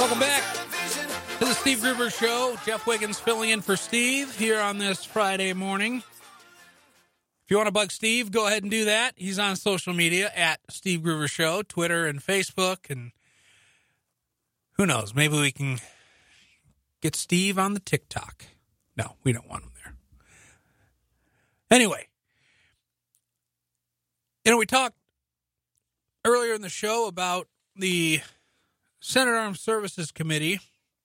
Welcome back to the Steve Gruber Show. Jeff Wiggins filling in for Steve here on this Friday morning. If you want to bug Steve, go ahead and do that. He's on social media at Steve Gruber Show, Twitter and Facebook. And who knows, maybe we can get Steve on the TikTok. No, we don't want him there. Anyway, we talked earlier in the show about the Senate Armed Services Committee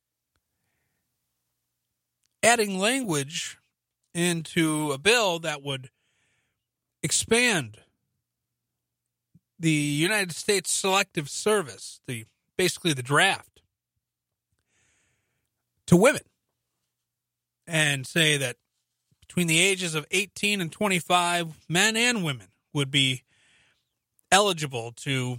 adding language into a bill that would expand the United States Selective Service, basically the draft, to women, and say that between the ages of 18 and 25, men and women would be eligible to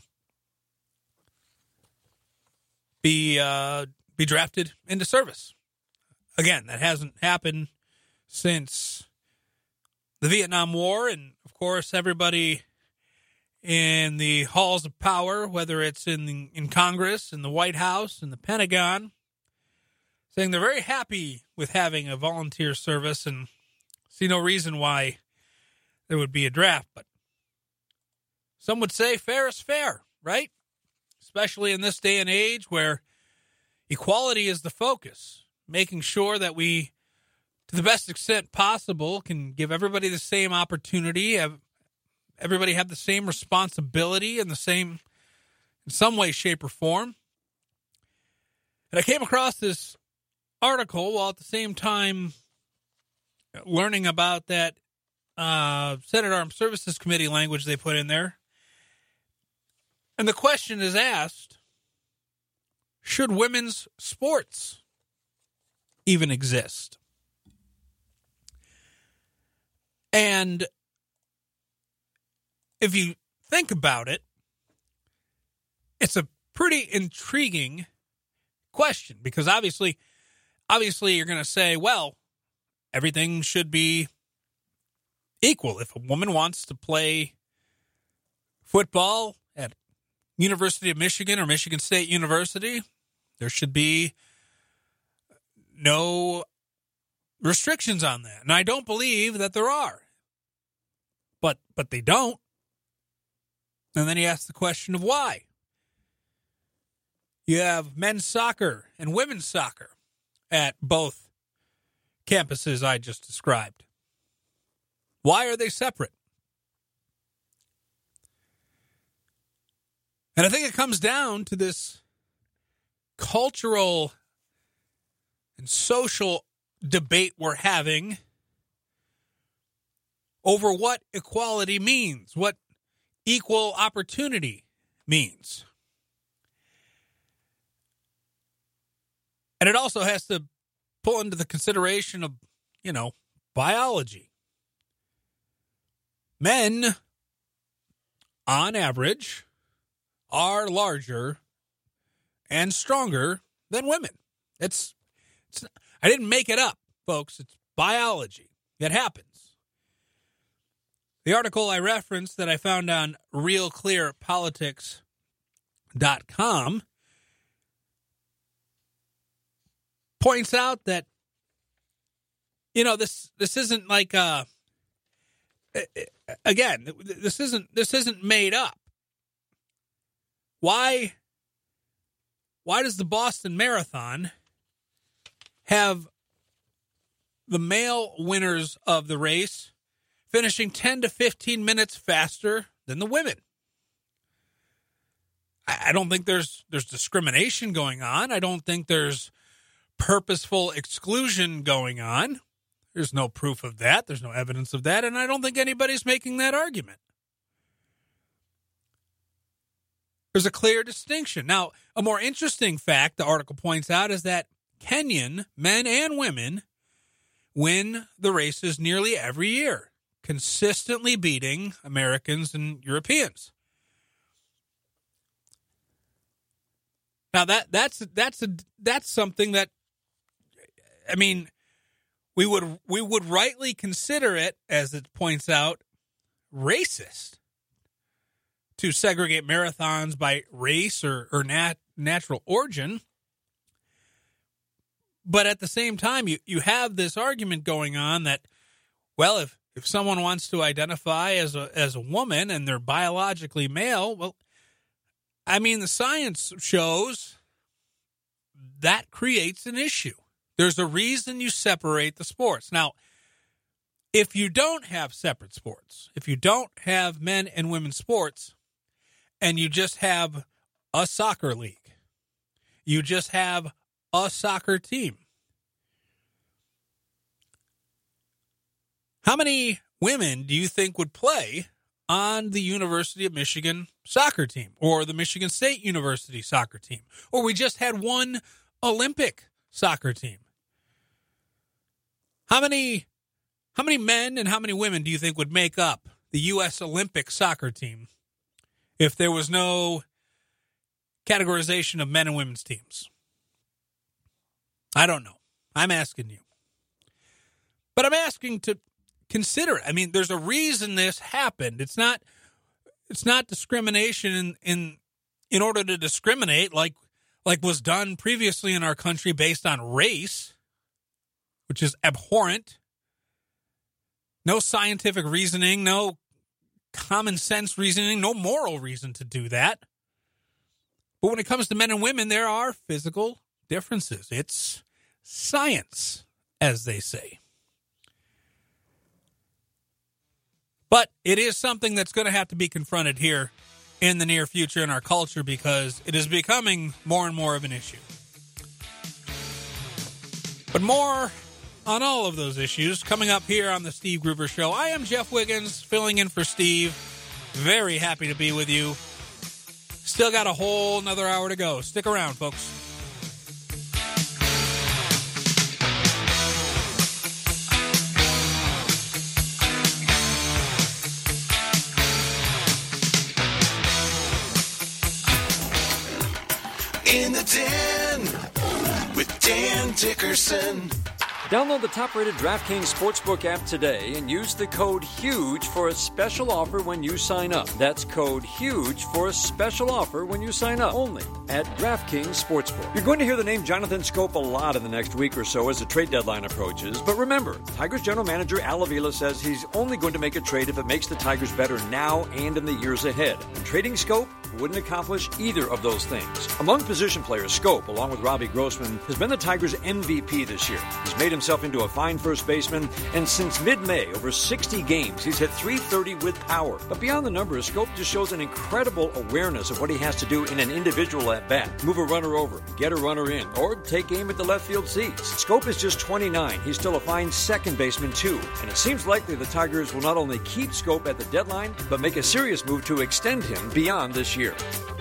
be drafted into service. Again, that hasn't happened since the Vietnam War, and of course, everybody in the halls of power, whether it's in Congress, in the White House, in the Pentagon, saying they're very happy with having a volunteer service and see no reason why there would be a draft. But some would say fair is fair, right? Especially in this day and age where equality is the focus, making sure that we, to the best extent possible, can give everybody the same opportunity, have everybody have the same responsibility in some way, shape, or form. And I came across this article while at the same time learning about that Senate Armed Services Committee language they put in there. And the question is asked, should women's sports even exist? And if you think about it, it's a pretty intriguing question, because obviously you're going to say, well, everything should be equal. If a woman wants to play football at University of Michigan or Michigan State University, there should be no restrictions on that. And I don't believe that there are. But they don't. And then you ask the question of why. You have men's soccer and women's soccer at both campuses I just described. Why are they separate? And I think it comes down to this cultural and social debate we're having over what equality means, what equal opportunity means. And it also has to pull into the consideration of, biology. Men, on average, are larger and stronger than women. It's I didn't make it up, folks. It's biology. It happens. The article I referenced that I found on realclearpolitics.com points out that, this isn't like this isn't made up. Why does the Boston Marathon have the male winners of the race finishing 10 to 15 minutes faster than the women? I don't think there's discrimination going on. I don't think there's purposeful exclusion going on. There's no proof of that. There's no evidence of that. And I don't think anybody's making that argument. There's a clear distinction. Now, a more interesting fact the article points out is that Kenyan men and women win the races nearly every year, consistently beating Americans and Europeans. Now that's something that, we would rightly consider it, as it points out, racist to segregate marathons by race or natural origin. But at the same time, you have this argument going on that, well, if someone wants to identify as a woman and they're biologically male, well, I mean, the science shows that creates an issue. There's a reason you separate the sports. Now, if you don't have separate sports, if you don't have men and women's sports, and you just have a soccer league, you just have a soccer team, how many women do you think would play on the University of Michigan soccer team or the Michigan State University soccer team? Or we just had one Olympic soccer team. How many men and how many women do you think would make up the U.S. Olympic soccer team if there was no categorization of men and women's teams? I don't know. I'm asking you. But I'm asking to consider it. I mean, there's a reason this happened. It's not discrimination in order to discriminate like was done previously in our country based on race, which is abhorrent. No scientific reasoning, no common sense reasoning, no moral reason to do that. But when it comes to men and women, there are physical differences. It's science, as they say. But it is something that's going to have to be confronted here in the near future in our culture because it is becoming more and more of an issue. But more on all of those issues coming up here on the Steve Gruber Show. I am Jeff Wiggins, filling in for Steve. Very happy to be with you. Still got a whole another hour to go. Stick around, folks. In the Den with Dan Dickerson. Download the top-rated DraftKings Sportsbook app today and use the code HUGE for a special offer when you sign up. That's code HUGE for a special offer when you sign up. Only at DraftKings Sportsbook. You're going to hear the name Jonathan Schoop a lot in the next week or so as the trade deadline approaches. But remember, Tigers general manager Al Avila says he's only going to make a trade if it makes the Tigers better now and in the years ahead. And trading Schoop wouldn't accomplish either of those things. Among position players, Schoop, along with Robbie Grossman, has been the Tigers' MVP this year. He's made himself into a fine first baseman, and since mid-May, over 60 games, he's hit .330 with power. But beyond the numbers, Schoop just shows an incredible awareness of what he has to do in an individual at-bat. Move a runner over, get a runner in, or take aim at the left field seats. Schoop is just 29. He's still a fine second baseman, too. And it seems likely the Tigers will not only keep Schoop at the deadline, but make a serious move to extend him beyond this year.